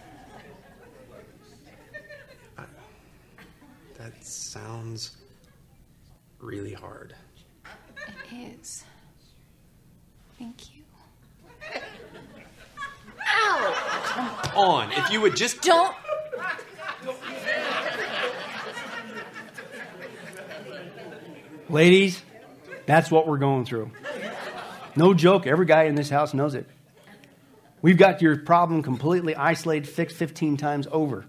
That sounds really hard. It is. Thank you. Ow! Come on. If you would just... Don't... Ladies, that's what we're going through. No joke, every guy in this house knows it. We've got your problem completely isolated, fixed fifteen times over.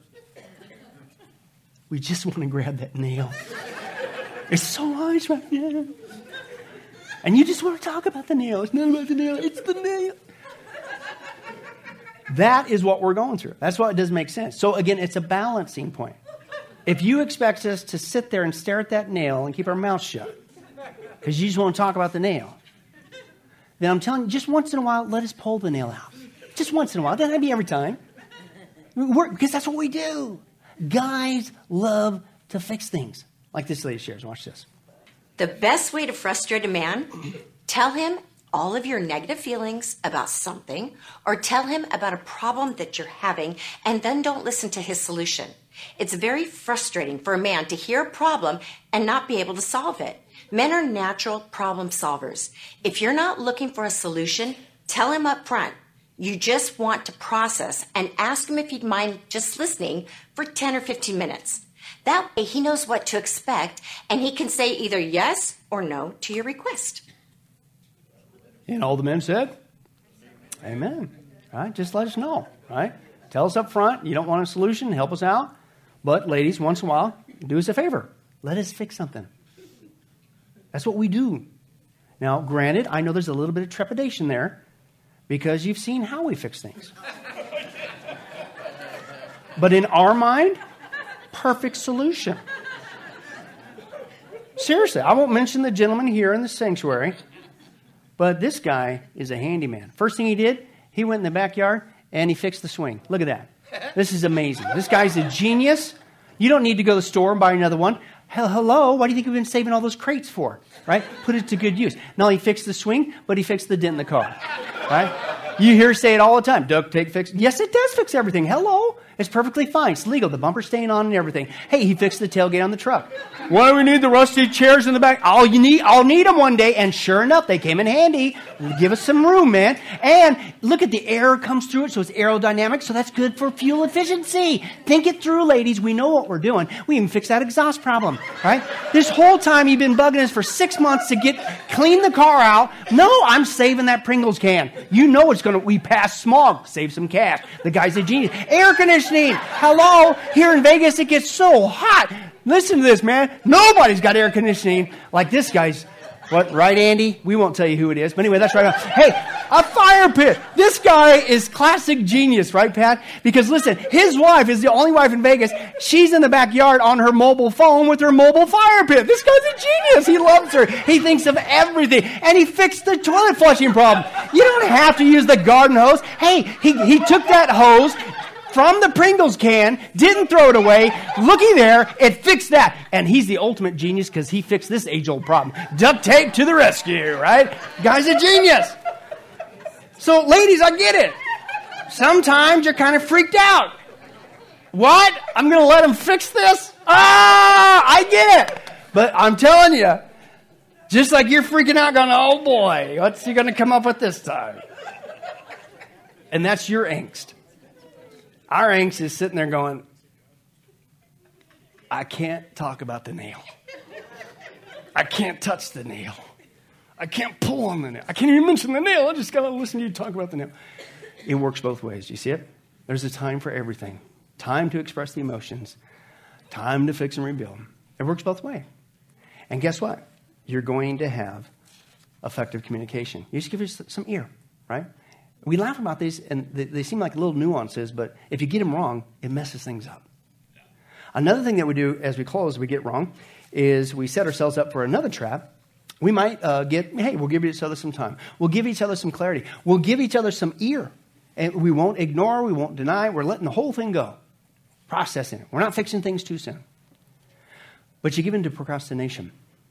We just want to grab that nail. It's so nice right now. And you just want to talk about the nail. It's not about the nail, it's the nail. That is what we're going through. That's why it doesn't make sense. So again, it's a balancing point. If you expect us to sit there and stare at that nail and keep our mouth shut, because you just want to talk about the nail, then I'm telling you, just once in a while, let us pull the nail out. Just once in a while. It doesn't have to be every time. We're, because that's what we do. Guys love to fix things. Like this lady shares. Watch this. The best way to frustrate a man, tell him all of your negative feelings about something, or tell him about a problem that you're having, and then don't listen to his solution. It's very frustrating for a man to hear a problem and not be able to solve it. Men are natural problem solvers. If you're not looking for a solution, tell him up front. You just want to process and ask him if he'd mind just listening for ten or fifteen minutes. That way he knows what to expect and he can say either yes or no to your request. And all the men said, amen. Right? Just let us know. Right? Tell us up front. You don't want a solution. Help us out. But ladies, once in a while, do us a favor. Let us fix something. That's what we do. Now, granted, I know there's a little bit of trepidation there because you've seen how we fix things. But in our mind, perfect solution. Seriously, I won't mention the gentleman here in the sanctuary, but this guy is a handyman. First thing he did, he went in the backyard and he fixed the swing. Look at that. This is amazing. This guy's a genius. You don't need to go to the store and buy another one. Hello, what do you think we've been saving all those crates for? Right? Put it to good use. Not only fixed the swing, but he fixed the dent in the car. Right? You hear say it all the time. Duct tape fix. Yes, it does fix everything. Hello. It's perfectly fine. It's legal. The bumper's staying on and everything. Hey, he fixed the tailgate on the truck. Why do we need the rusty chairs in the back? I'll, you need, I'll need them one day. And sure enough, they came in handy. Give us some room, man. And look at the air comes through it, so it's aerodynamic, so that's good for fuel efficiency. Think it through, ladies. We know what we're doing. We even fixed that exhaust problem, right? This whole time you've been bugging us for six months to get clean the car out. No, I'm saving that Pringles can. You know it's going to, we pass smog, save some cash. The guy's a genius. Air conditioning. Hello, here in Vegas, it gets so hot. Listen to this, man. Nobody's got air conditioning like this guy's. What, right, Andy? We won't tell you who it is. But anyway, that's right. Hey, a fire pit. This guy is classic genius, right, Pat? Because listen, his wife is the only wife in Vegas. She's in the backyard on her mobile phone with her mobile fire pit. This guy's a genius. He loves her. He thinks of everything. And he fixed the toilet flushing problem. You don't have to use the garden hose. Hey, he, he took that hose from the Pringles can, didn't throw it away. Looky there, it fixed that. And he's the ultimate genius because he fixed this age-old problem. Duct tape to the rescue, right? Guy's a genius. So, ladies, I get it. Sometimes you're kind of freaked out. What? I'm going to let him fix this? Ah, I get it. But I'm telling you, just like you're freaking out going, oh boy, what's he going to come up with this time? And that's your angst. Our angst is sitting there going, I can't talk about the nail. I can't touch the nail. I can't pull on the nail. I can't even mention the nail. I just got to listen to you talk about the nail. It works both ways. Do you see it? There's a time for everything. Time to express the emotions. Time to fix and rebuild. It works both ways. And guess what? You're going to have effective communication. You just give it some ear, right? We laugh about these, and they, they seem like little nuances, but if you get them wrong, it messes things up. Another thing that we do as we close, we get wrong, is we set ourselves up for another trap. We might uh, get, hey, we'll give each other some time. We'll give each other some clarity. We'll give each other some ear. And we won't ignore, we won't deny. We're letting the whole thing go. Processing it. We're not fixing things too soon. But you give into procrastination.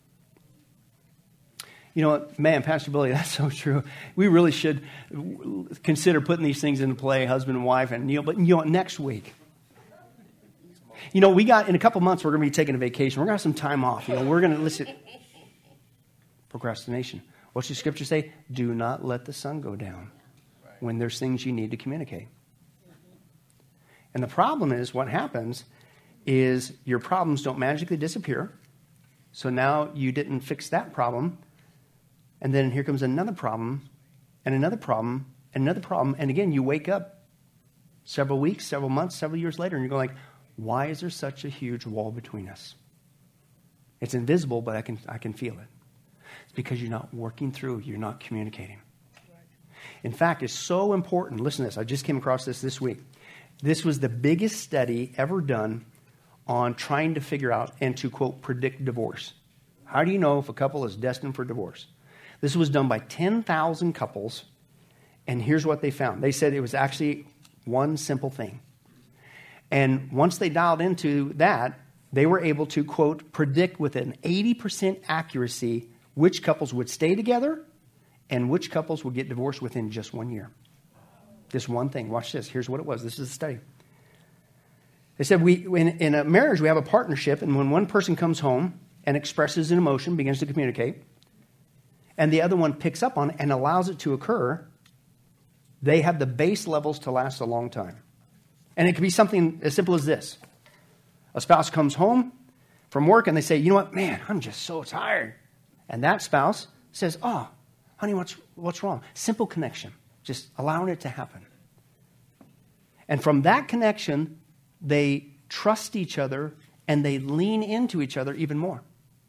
You know what, man, Pastor Billy, that's so true. We really should consider putting these things into play, husband and wife, and you know, but you know what, next week. You know, we got, in a couple months, we're going to be taking a vacation. We're going to have some time off. You know, we're going to listen. Procrastination. What's the scripture say? Do not let the sun go down when there's things you need to communicate. And the problem is, what happens is your problems don't magically disappear. So now you didn't fix that problem. And then here comes another problem, and another problem, and another problem. And again, you wake up several weeks, several months, several years later, and you go like, why is there such a huge wall between us? It's invisible, but I can I can feel it. It's because you're not working through, you're not communicating. In fact, it's so important. Listen to this. I just came across this this week. This was the biggest study ever done on trying to figure out and to, quote, predict divorce. How do you know if a couple is destined for divorce? This was done by ten thousand couples, and here's what they found. They said it was actually one simple thing. And once they dialed into that, they were able to, quote, predict with an eighty percent accuracy which couples would stay together and which couples would get divorced within just one year. This one thing. Watch this. Here's what it was. This is the study. They said we in, in a marriage, we have a partnership, and when one person comes home and expresses an emotion, begins to communicate, and the other one picks up on it and allows it to occur, they have the base levels to last a long time. And it could be something as simple as this. A spouse comes home from work and they say, you know what, man, I'm just so tired. And that spouse says, oh, honey, what's, what's wrong? Simple connection, just allowing it to happen. And from that connection, they trust each other and they lean into each other even more.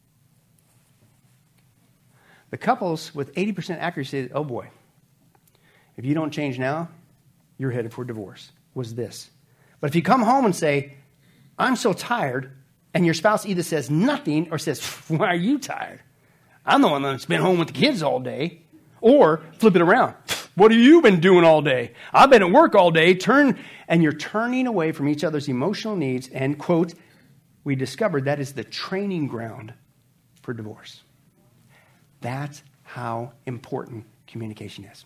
The couples with eighty percent accuracy, oh boy, if you don't change now, you're headed for divorce, was this. But if you come home and say, I'm so tired, and your spouse either says nothing or says, why are you tired? I'm the one that's been home with the kids all day. Or flip it around. What have you been doing all day? I've been at work all day. Turn, and you're turning away from each other's emotional needs. And, quote, we discovered that is the training ground for divorce. That's how important communication is.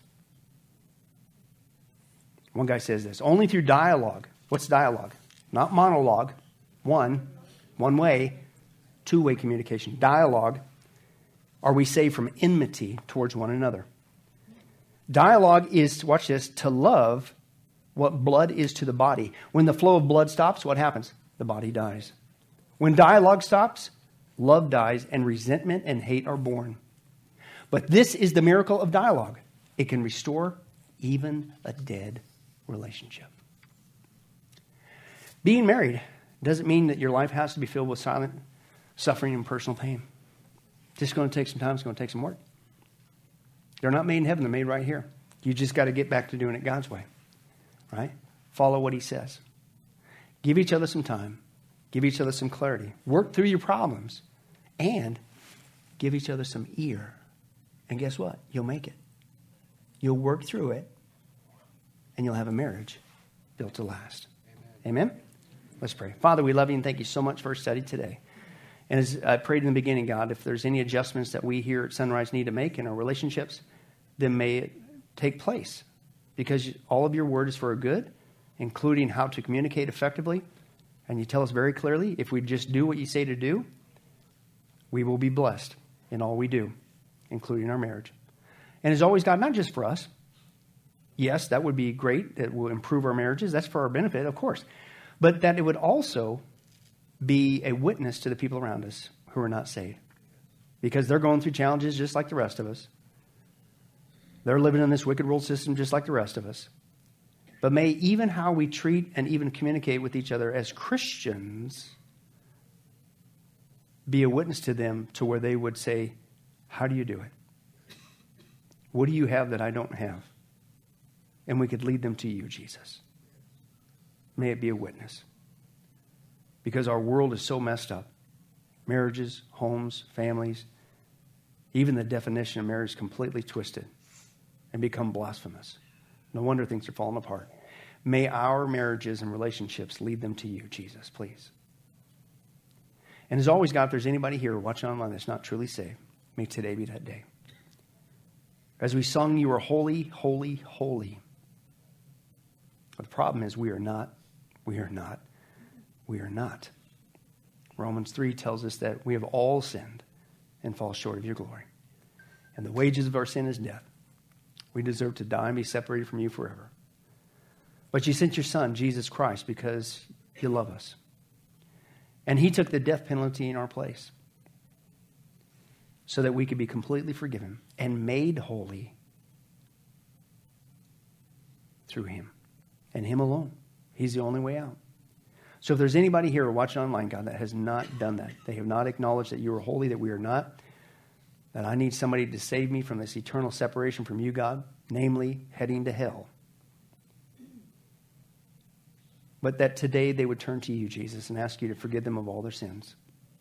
One guy says this, only through dialogue. What's dialogue? Not monologue. One, one way, two-way communication. Dialogue, are we saved from enmity towards one another? Dialogue is, watch this, to love what blood is to the body. When the flow of blood stops, what happens? The body dies. When dialogue stops, love dies, and resentment and hate are born. But this is the miracle of dialogue. It can restore even a dead relationship. Being married doesn't mean that your life has to be filled with silent suffering and personal pain. It's just going to take some time. It's going to take some work. They're not made in heaven. They're made right here. You just got to get back to doing it God's way. Right? Follow what he says. Give each other some time. Give each other some clarity. Work through your problems. And give each other some ear. And guess what? You'll make it. You'll work through it. And you'll have a marriage built to last. Amen? Amen? Let's pray. Father, we love you and thank you so much for our study today. And as I prayed in the beginning, God, if there's any adjustments that we here at Sunrise need to make in our relationships, then may it take place. Because all of your word is for our good, including how to communicate effectively. And you tell us very clearly, if we just do what you say to do, we will be blessed in all we do, including our marriage. And as always, God, not just for us, yes, that would be great. That will improve our marriages. That's for our benefit, of course. But that it would also be a witness to the people around us who are not saved. Because they're going through challenges just like the rest of us. They're living in this wicked world system just like the rest of us. But may even how we treat and even communicate with each other as Christians be a witness to them to where they would say, how do you do it? What do you have that I don't have? And we could lead them to you, Jesus. May it be a witness. Because our world is so messed up. Marriages, homes, families, even the definition of marriage is completely twisted and become blasphemous. No wonder things are falling apart. May our marriages and relationships lead them to you, Jesus, please. And as always, God, if there's anybody here watching online that's not truly saved, may today be that day. As we sung, you are holy, holy, holy. But the problem is we are not, we are not, we are not. Romans three tells us that we have all sinned and fall short of your glory. And the wages of our sin is death. We deserve to die and be separated from you forever. But you sent your son, Jesus Christ, because you love us. And he took the death penalty in our place so that we could be completely forgiven and made holy through him and him alone. He's the only way out. So if there's anybody here watching online, God, that has not done that, they have not acknowledged that you are holy, that we are not, that I need somebody to save me from this eternal separation from you, God, namely heading to hell. But that today they would turn to you, Jesus, and ask you to forgive them of all their sins.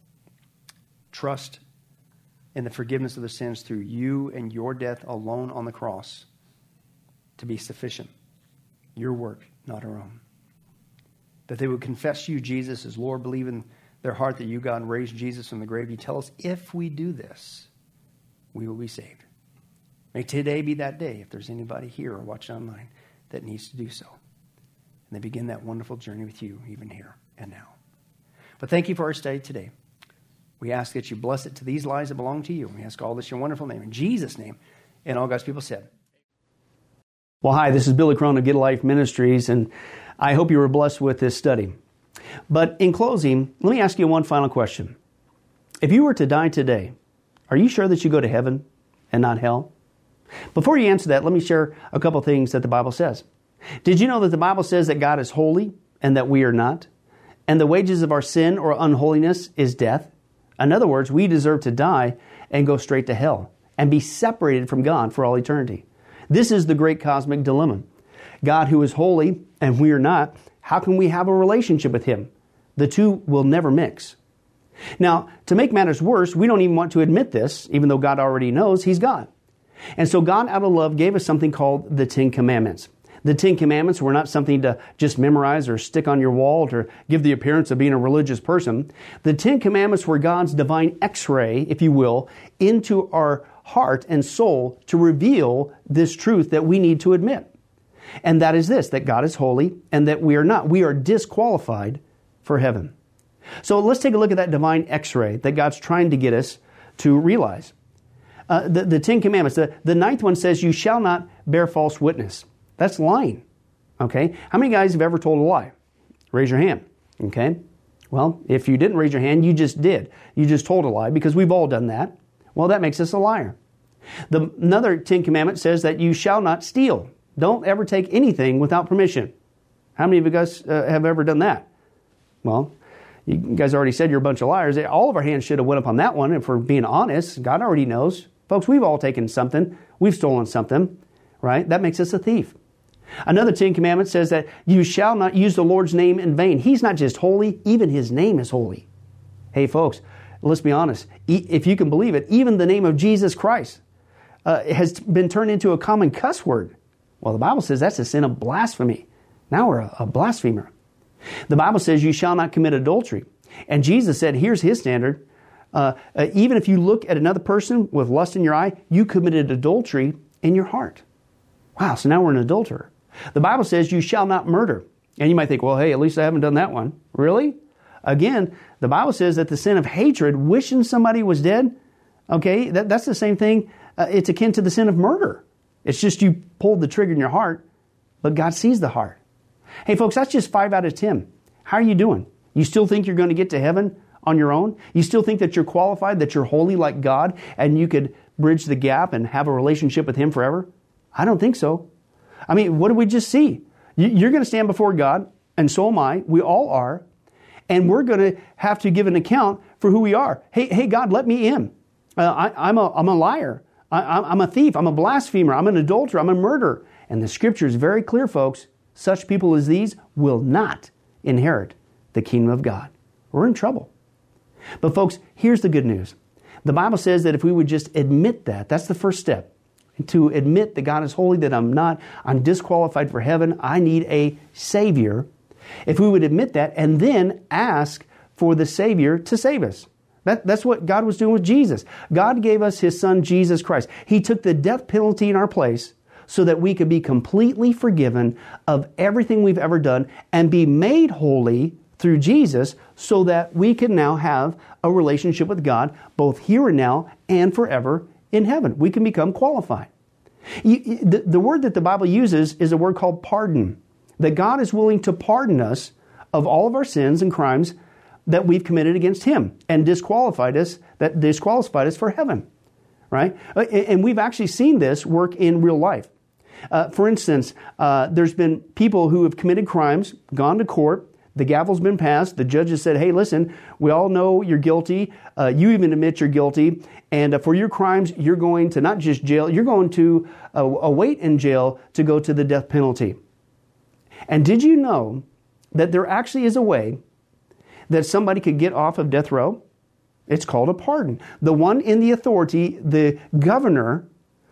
Trust in the forgiveness of their sins through you and your death alone on the cross to be sufficient. Your work, not our own. That they would confess you, Jesus, as Lord, believe in their heart that you, God, raised Jesus from the grave. You tell us if we do this, we will be saved. May today be that day, if there's anybody here or watching online that needs to do so. And they begin that wonderful journey with you, even here and now. But thank you for our study today. We ask that you bless it to these lives that belong to you. We ask all this in your wonderful name, in Jesus' name. And all God's people said. Well, hi, this is Billy Crone of Get a Life Ministries, and I hope you were blessed with this study. But in closing, let me ask you one final question. If you were to die today, are you sure that you go to heaven and not hell? Before you answer that, let me share a couple things that the Bible says. Did you know that the Bible says that God is holy and that we are not? And the wages of our sin or unholiness is death. In other words, we deserve to die and go straight to hell and be separated from God for all eternity. This is the great cosmic dilemma. God, who is holy and we are not, how can we have a relationship with him? The two will never mix. Now, to make matters worse, we don't even want to admit this, even though God already knows he's God. And so God, out of love, gave us something called the Ten Commandments. The Ten Commandments were not something to just memorize or stick on your wall to give the appearance of being a religious person. The Ten Commandments were God's divine x-ray, if you will, into our heart and soul to reveal this truth that we need to admit. And that is this, that God is holy and that we are not. We are disqualified for heaven. So let's take a look at that divine x-ray that God's trying to get us to realize. Uh, the, the Ten Commandments, the, the ninth one says, you shall not bear false witness. That's lying. Okay? How many guys have ever told a lie? Raise your hand. Okay? Well, if you didn't raise your hand, you just did. You just told a lie because we've all done that. Well, that makes us a liar. The, another Ten Commandment says that you shall not steal. Don't ever take anything without permission. How many of you guys uh, have ever done that? Well, you guys already said you're a bunch of liars. All of our hands should have went up on that one. If we're being honest, God already knows. Folks, we've all taken something. We've stolen something, right? That makes us a thief. Another Ten Commandments says that you shall not use the Lord's name in vain. He's not just holy, even his name is holy. Hey, folks, let's be honest. If you can believe it, even the name of Jesus Christ uh, has been turned into a common cuss word. Well, the Bible says that's a sin of blasphemy. Now we're a, a blasphemer. The Bible says you shall not commit adultery. And Jesus said, here's his standard. Uh, uh, even if you look at another person with lust in your eye, you committed adultery in your heart. Wow, so now we're an adulterer. The Bible says you shall not murder. And you might think, well, hey, at least I haven't done that one. Really? Again, the Bible says that the sin of hatred, wishing somebody was dead, okay, that, that's the same thing. Uh, it's akin to the sin of murder. It's just you pulled the trigger in your heart but God sees the heart. Hey, folks, that's just five out of ten. How are you doing? You still think you're going to get to heaven on your own? You still think that you're qualified, that you're holy like God, and you could bridge the gap and have a relationship with Him forever? I don't think so. I mean, what did we just see? You're going to stand before God, and so am I. We all are. And we're going to have to give an account for who we are. Hey, hey, God, let me in. Uh, I, I'm, a, I'm a liar. I, I'm a thief. I'm a blasphemer. I'm an adulterer. I'm a murderer. And the Scripture is very clear, folks. Such people as these will not inherit the kingdom of God. We're in trouble. But folks, here's the good news. The Bible says that if we would just admit that, that's the first step. To admit that God is holy, that I'm not, I'm disqualified for heaven, I need a Savior. If we would admit that and then ask for the Savior to save us. That, that's what God was doing with Jesus. God gave us His Son, Jesus Christ. He took the death penalty in our place so that we could be completely forgiven of everything we've ever done and be made holy through Jesus so that we can now have a relationship with God both here and now and forever in heaven. We can become qualified. You, the, the word that the Bible uses is a word called pardon. That God is willing to pardon us of all of our sins and crimes that we've committed against Him and disqualified us, that disqualified us for heaven, right? And we've actually seen this work in real life. Uh, for instance, uh, there's been people who have committed crimes, gone to court, the gavel's been passed, the judge has said, hey, listen, we all know you're guilty, uh, you even admit you're guilty, and uh, for your crimes, you're going to not just jail, you're going to uh, await in jail to go to the death penalty. And did you know that there actually is a way that somebody could get off of death row? It's called a pardon. The one in the authority, the governor,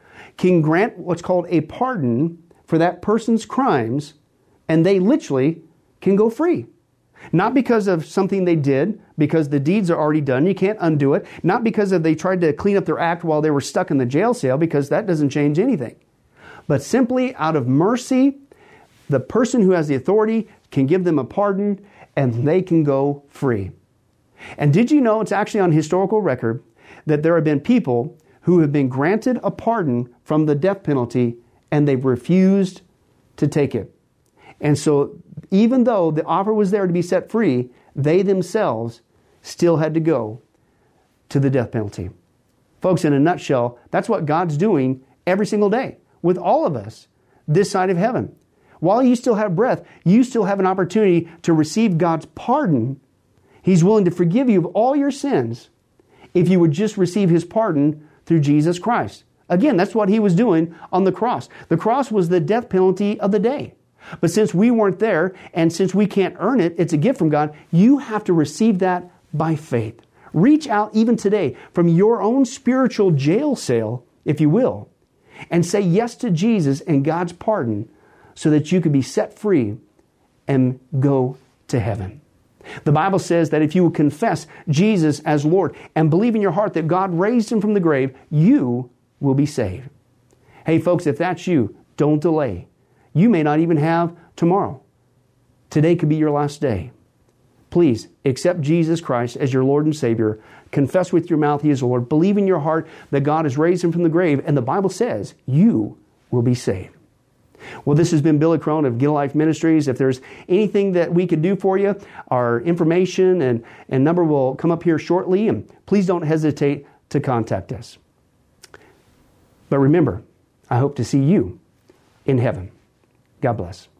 can grant what's called a pardon for that person's crimes, and they literally can go free. Not because of something they did, because the deeds are already done, you can't undo it. Not because of they tried to clean up their act while they were stuck in the jail cell, because that doesn't change anything. But simply out of mercy, the person who has the authority can give them a pardon and they can go free. And did you know, it's actually on historical record, that there have been people who have been granted a pardon from the death penalty and they've refused to take it. And so even though the offer was there to be set free, they themselves still had to go to the death penalty. Folks, in a nutshell, that's what God's doing every single day with all of us this side of heaven. While you still have breath, you still have an opportunity to receive God's pardon. He's willing to forgive you of all your sins if you would just receive His pardon through Jesus Christ. Again, that's what He was doing on the cross. The cross was the death penalty of the day. But since we weren't there, and since we can't earn it, it's a gift from God, you have to receive that by faith. Reach out even today from your own spiritual jail cell, if you will, and say yes to Jesus and God's pardon so that you can be set free and go to heaven. The Bible says that if you will confess Jesus as Lord and believe in your heart that God raised Him from the grave, you will be saved. Hey folks, if that's you, don't delay. You may not even have tomorrow. Today could be your last day. Please accept Jesus Christ as your Lord and Savior. Confess with your mouth He is Lord. Believe in your heart that God has raised Him from the grave. And the Bible says you will be saved. Well, this has been Billy Crone of Get a Life Ministries. If there's anything that we could do for you, our information and, and number will come up here shortly. And please don't hesitate to contact us. But remember, I hope to see you in heaven. God bless.